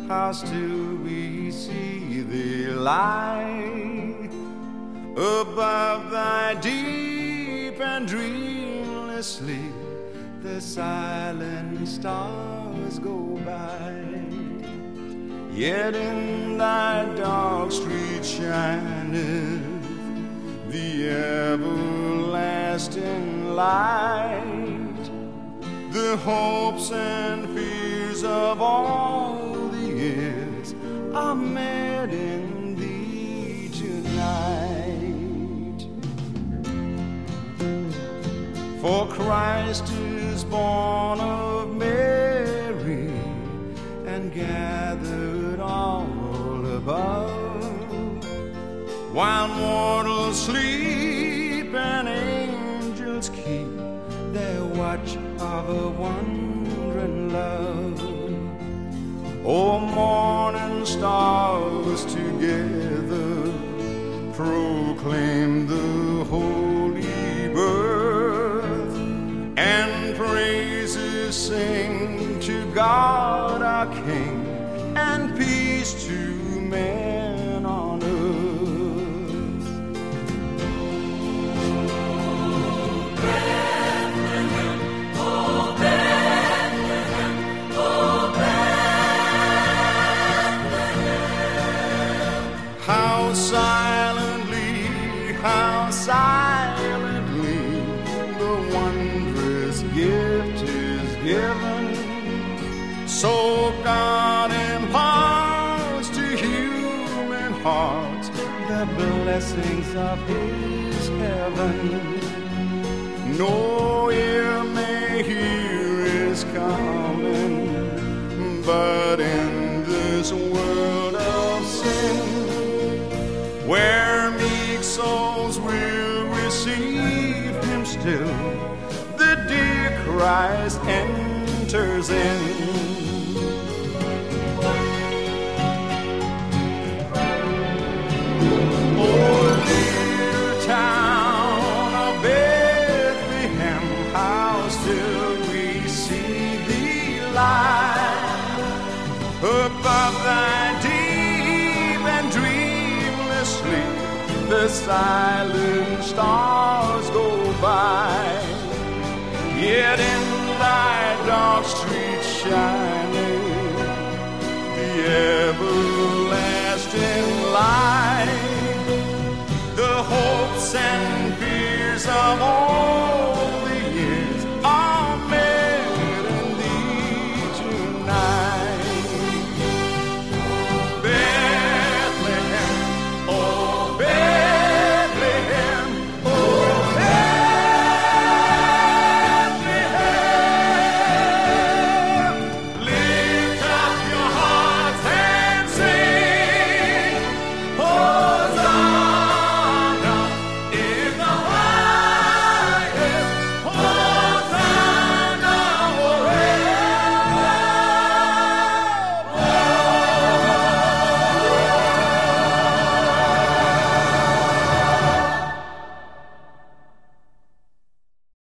how still we see thee lie above thy deep and dreamless sleep. The silent stars go by, yet in thy dark street shineth the everlasting light. The hopes and fears of all the years are met in thee tonight. For Christ is born of Mary and gathered all above, while mortals sleep and angels keep their watch of a wondering love. O morning stars together proclaim the holy birth, and praises sing to God our King, and peace to men on earth. Bethlehem, oh Bethlehem, oh Bethlehem. How silently the wondrous gift is given, so God imparts to human hearts the blessings of his heaven. No ear may hear his coming, but in this world of sin, where meek souls will receive him still, the dear Christ enters in. Oh, dear town of Bethlehem, how still we see thee lie above thy deep and dreamless sleep. The silent stars go by, yet in thy dark street shining the